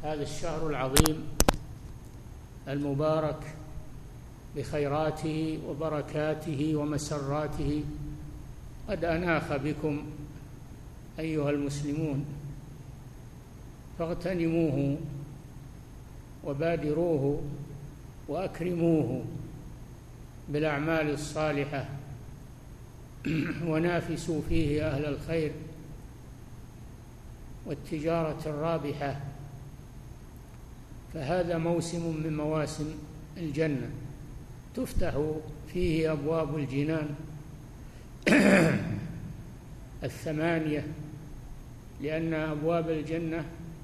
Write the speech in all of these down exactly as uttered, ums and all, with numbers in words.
هذا الشهر العظيم المبارك بخيراته وبركاته ومسراته قد أناخ بكم أيها المسلمون، فاغتنموه وبادروه وأكرموه بالأعمال الصالحة ونافسوا فيه أهل الخير والتجارة الرابحة، فهذا موسم من مواسم الجنة تفتح فيه أبواب الجنان الثمانية، لأن أبواب الجنة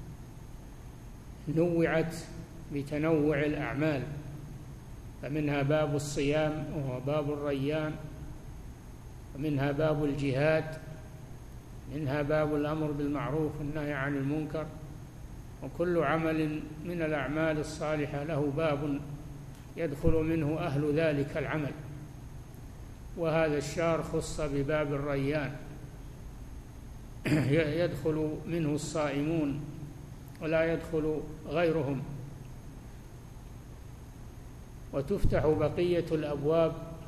نوعت بتنوع الأعمال، فمنها باب الصيام وهو باب الريان، ومنها باب الجهاد، منها باب الأمر بالمعروف والنهي عن المنكر، وكل عمل من الأعمال الصالحة له باب يدخل منه أهل ذلك العمل. وهذا الشهر خص بباب الريان يدخل منه الصائمون ولا يدخل غيرهم، وتفتح بقية الأبواب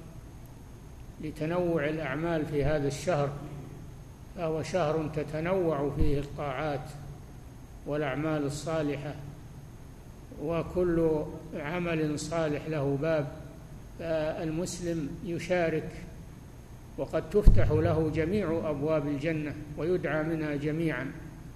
لتنوع الأعمال في هذا الشهر، فهو شهر تتنوع فيه الطاعات والأعمال الصالحة، وكل عمل صالح له باب، فالمسلم يشارك، وقد تفتح له جميع أبواب الجنة ويدعى منها جميعا.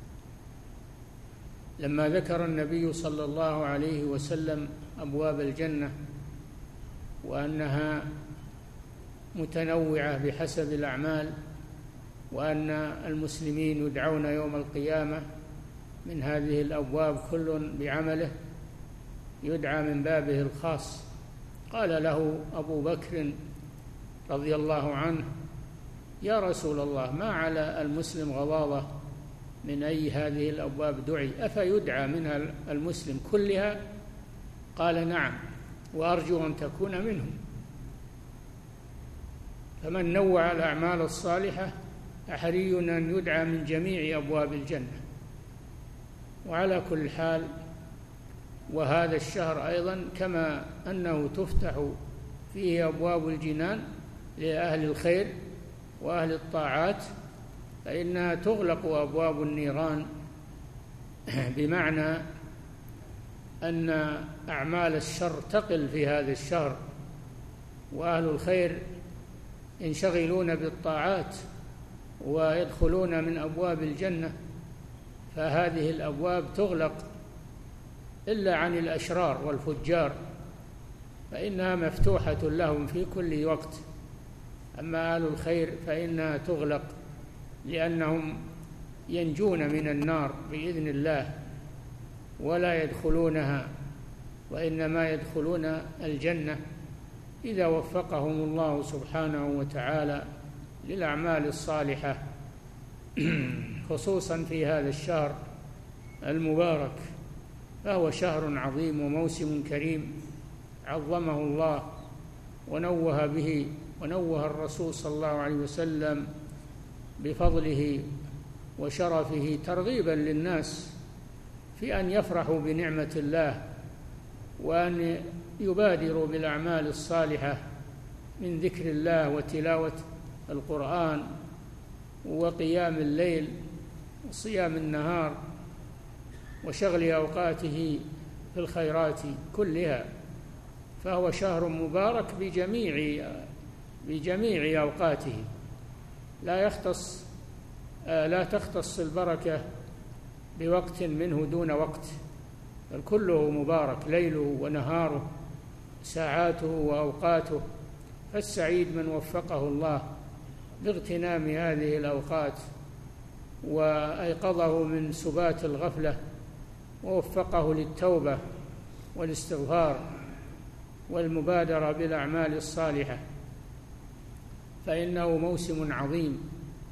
لما ذكر النبي صلى الله عليه وسلم أبواب الجنة وأنها متنوعة بحسب الأعمال، وأن المسلمين يدعون يوم القيامة من هذه الأبواب كل بعمله، يدعى من بابه الخاص، قال له أبو بكر رضي الله عنه: يا رسول الله، ما على المسلم غضاضة من أي هذه الأبواب دعي، أفيدعى منها المسلم كلها؟ قال: نعم، وأرجو أن تكون منهم. فمن نوع الأعمال الصالحة أحري أن يدعى من جميع أبواب الجنة. وعلى كل حال، وهذا الشهر أيضا كما أنه تفتح فيه أبواب الجنان لأهل الخير وأهل الطاعات، فإنها تغلق أبواب النيران، بمعنى أن أعمال الشر تقل في هذا الشهر، وأهل الخير ينشغلون بالطاعات ويدخلون من أبواب الجنة، فهذه الأبواب تغلق إلا عن الأشرار والفجار، فإنها مفتوحة لهم في كل وقت. أما أهل الخير فإنها تغلق، لأنهم ينجون من النار بإذن الله ولا يدخلونها، وإنما يدخلون الجنة إذا وفقهم الله سبحانه وتعالى للأعمال الصالحة، خصوصا في هذا الشهر المبارك، فهو شهر عظيم وموسم كريم عظمه الله ونوه به، ونوه الرسول صلى الله عليه وسلم بفضله وشرفه ترغيبا للناس في أن يفرحوا بنعمة الله، وأن يبادروا بالأعمال الصالحة من ذكر الله وتلاوة القرآن وقيام الليل وصيام النهار وشغل أوقاته في الخيرات كلها. فهو شهر مبارك بجميع بجميع أوقاته، لا يختص لا تختص البركة بوقت منه دون وقت، بل كله مبارك، ليله ونهاره، ساعاته وأوقاته. فالسعيد من وفقه الله لاغتنام هذه الأوقات وأيقظه من سبات الغفلة ووفقه للتوبة والاستغفار والمبادرة بالأعمال الصالحة، فإنه موسم عظيم،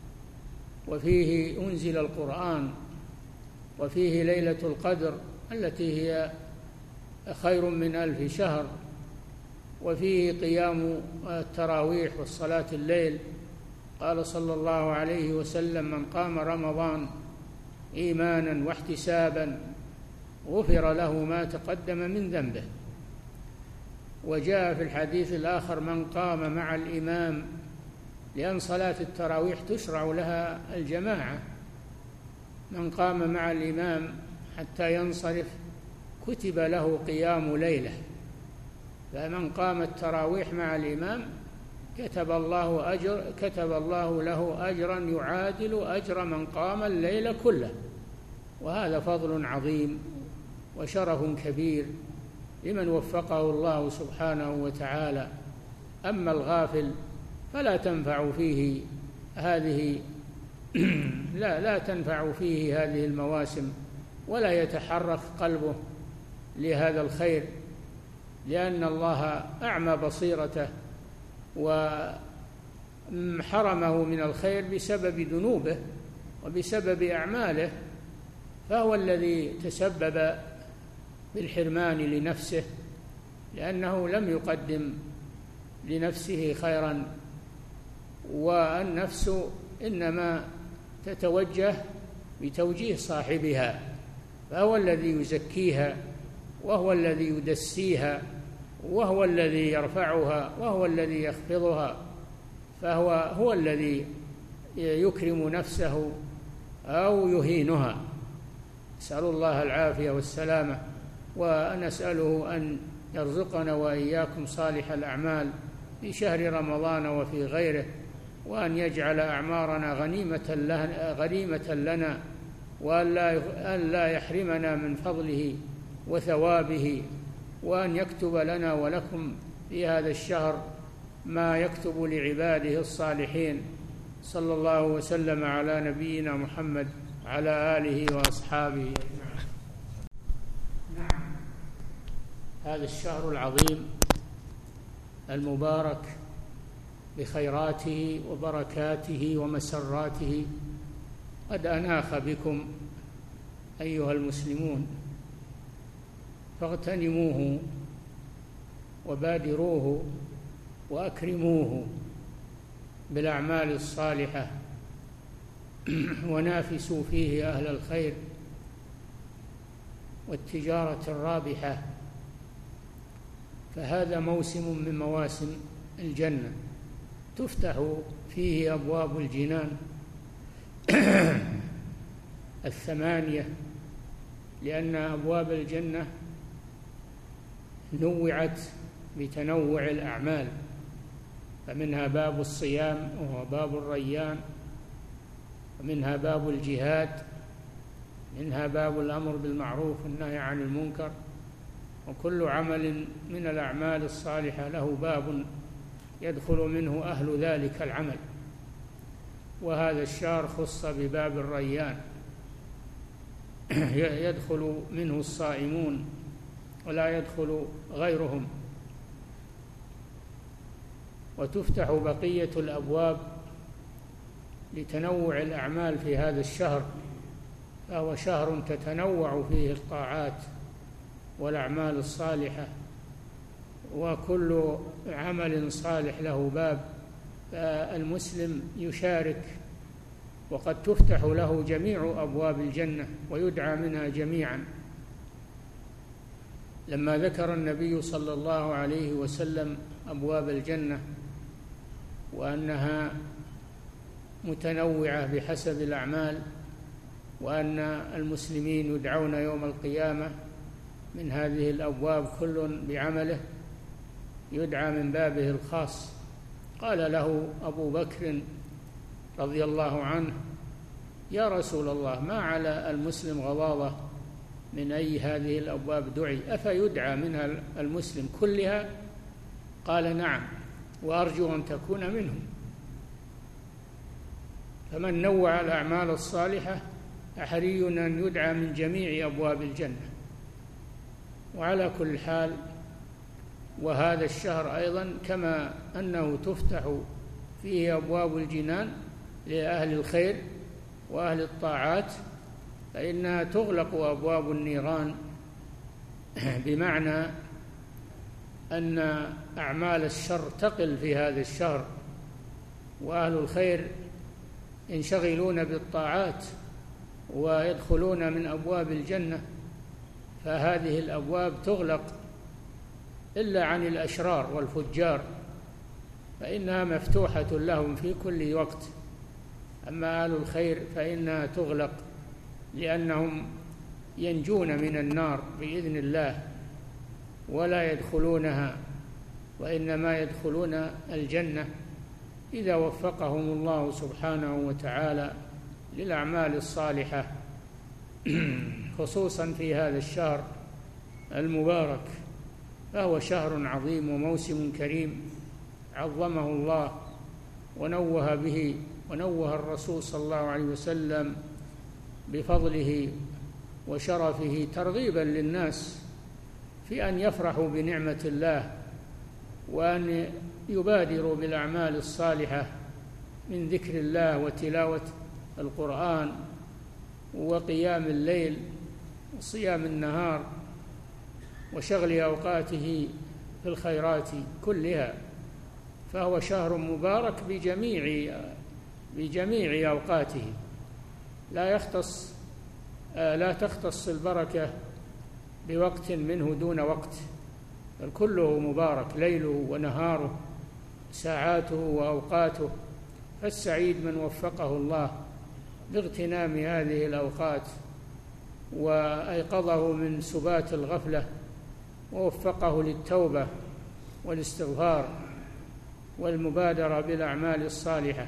وفيه أنزل القرآن، وفيه ليلة القدر التي هي خير من ألف شهر، وفيه قيام التراويح والصلاة الليل. قال صلى الله عليه وسلم: من قام رمضان إيمانا واحتسابا غفر له ما تقدم من ذنبه. وجاء في الحديث الآخر: من قام مع الإمام، لأن صلاة التراويح تشرع لها الجماعة، من قام مع الإمام حتى ينصرف كتب له قيام ليلة. فمن قام التراويح مع الإمام كتب الله أجر كتب الله له أجرا يعادل أجر من قام الليل كله، وهذا فضل عظيم وشرف كبير لمن وفقه الله سبحانه وتعالى. أما الغافل فلا تنفع فيه هذه لا لا تنفع فيه هذه المواسم، ولا يتحرك قلبه لهذا الخير، لأن الله أعمى بصيرته وحرمه من الخير بسبب ذنوبه وبسبب أعماله، فهو الذي تسبب بالحرمان لنفسه، لأنه لم يقدم لنفسه خيرا، والنفس إنما تتوجه بتوجيه صاحبها، فهو الذي يزكيها وهو الذي يدسيها وهو الذي يرفعها وهو الذي يخفضها، فهو هو الذي يكرم نفسه أو يهينها. نسأل الله العافية والسلامة، ونسأله أن يرزقنا وإياكم صالح الأعمال في شهر رمضان وفي غيره، وأن يجعل أعمارنا غنيمة لنا, غنيمة لنا وأن لا يحرمنا من فضله وثوابه، وأن يكتب لنا ولكم في هذا الشهر ما يكتب لعباده الصالحين. صلى الله وسلم على نبينا محمد وعلى آله وأصحابه أجمعين. نعم، هذا الشهر العظيم المبارك بخيراته وبركاته ومسراته قد أناخ بكم أيها المسلمون، فاغتنموه وبادروه وأكرموه بالأعمال الصالحة، ونافسوا فيه أهل الخير والتجارة الرابحة، فهذا موسم من مواسم الجنة تفتح فيه أبواب الجنان الثمانية، لأن أبواب الجنة نوعت بتنوع الأعمال، فمنها باب الصيام وهو باب الريان، ومنها باب الجهاد، منها باب الأمر بالمعروف والنهي عن المنكر، وكل عمل من الأعمال الصالحة له باب يدخل منه أهل ذلك العمل. وهذا الشهر خص بباب الريان يدخل منه الصائمون ولا يدخل غيرهم، وتفتح بقية الأبواب لتنوع الأعمال في هذا الشهر، فهو شهر تتنوع فيه الطاعات والأعمال الصالحة، وكل عمل صالح له باب، فالمسلم يشارك، وقد تفتح له جميع أبواب الجنة ويدعى منها جميعا. لما ذكر النبي صلى الله عليه وسلم أبواب الجنة وأنها متنوعة بحسب الأعمال، وأن المسلمين يدعون يوم القيامة من هذه الأبواب كل بعمله، يدعى من بابه الخاص، قال له أبو بكر رضي الله عنه: يا رسول الله، ما على المسلم غضاضة من أي هذه الأبواب دعي، أفيدعى منها المسلم كلها؟ قال: نعم، وأرجو أن تكون منهم. فمن نوع الأعمال الصالحة أحري أن يدعى من جميع أبواب الجنة. وعلى كل حال، وهذا الشهر أيضا كما أنه تفتح فيه أبواب الجنان لأهل الخير وأهل الطاعات، فإنها تغلق أبواب النيران، بمعنى أن أعمال الشر تقل في هذا الشهر، وأهل الخير ينشغلون بالطاعات ويدخلون من أبواب الجنة فهذه الأبواب تغلق إلا عن الأشرار والفجار، فإنها مفتوحة لهم في كل وقت. أما أهل الخير فإنها تغلق، لأنهم ينجون من النار بإذن الله ولا يدخلونها، وإنما يدخلون الجنة إذا وفقهم الله سبحانه وتعالى للأعمال الصالحة، خصوصا في هذا الشهر المبارك، فهو شهر عظيم وموسم كريم عظمه الله ونوه به، ونوه الرسول صلى الله عليه وسلم بفضله وشرفه ترغيبا للناس في أن يفرحوا بنعمة الله، وأن يبادروا بالأعمال الصالحة من ذكر الله وتلاوة القرآن وقيام الليل وصيام النهار وشغل أوقاته في الخيرات كلها. فهو شهر مبارك بجميع بجميع أوقاته، لا يختص لا تختص البركة بوقت منه دون وقت، بل كله مبارك، ليله ونهاره، ساعاته وأوقاته. فالسعيد من وفقه الله باغتنام هذه الأوقات وأيقظه من سبات الغفلة ووفقه للتوبة والاستغفار والمبادرة بالأعمال الصالحة،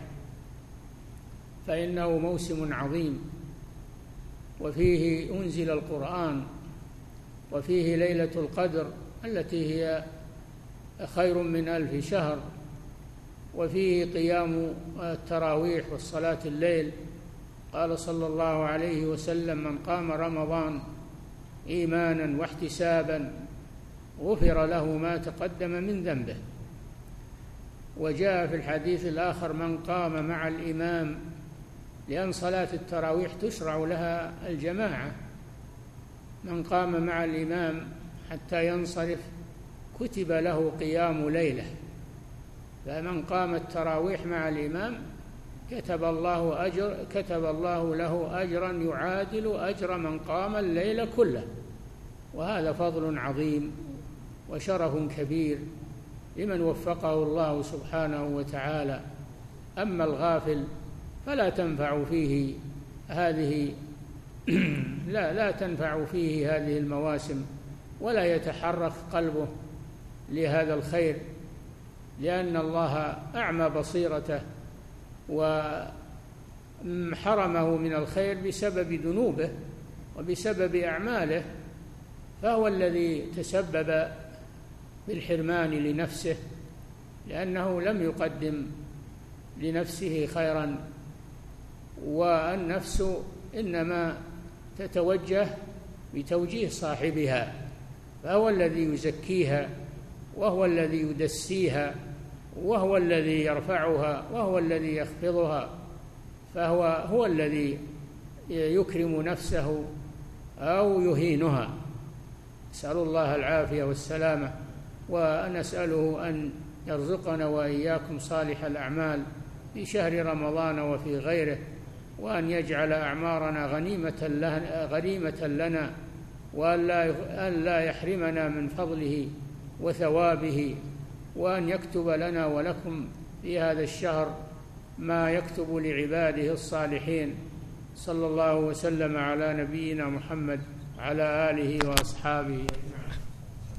فإنه موسم عظيم، وفيه أنزل القرآن، وفيه ليلة القدر التي هي خير من ألف شهر، وفيه قيام التراويح والصلاة الليل. قال صلى الله عليه وسلم: من قام رمضان إيمانا واحتسابا غفر له ما تقدم من ذنبه. وجاء في الحديث الآخر: من قام مع الإمام، لأن صلاة التراويح تشرع لها الجماعة، من قام مع الإمام حتى ينصرف كتب له قيام ليلة. فمن قام التراويح مع الإمام كتب الله أجر كتب الله له أجرا يعادل أجر من قام الليل كله، وهذا فضل عظيم وشرف كبير لمن وفقه الله سبحانه وتعالى. أما الغافل فلا تنفع فيه هذه لا لا تنفع فيه هذه المواسم، ولا يتحرك قلبه لهذا الخير، لأن الله أعمى بصيرته وحرمه من الخير بسبب ذنوبه وبسبب أعماله، فهو الذي تسبب بالحرمان لنفسه، لأنه لم يقدم لنفسه خيرا، والنفس إنما تتوجه بتوجيه صاحبها، فهو الذي يزكيها، وهو الذي يدسيها، وهو الذي يرفعها، وهو الذي يخفضها، فهو هو الذي يكرم نفسه أو يهينها. نسأل الله العافية والسلامة، ونسأله أن يرزقنا وإياكم صالح الأعمال في شهر رمضان وفي غيره، وأن يجعل أعمارنا غنيمة لنا, غنيمة لنا وأن لا يحرمنا من فضله وثوابه، وأن يكتب لنا ولكم في هذا الشهر ما يكتب لعباده الصالحين. صلى الله وسلم على نبينا محمد وعلى آله وأصحابه أجمعين.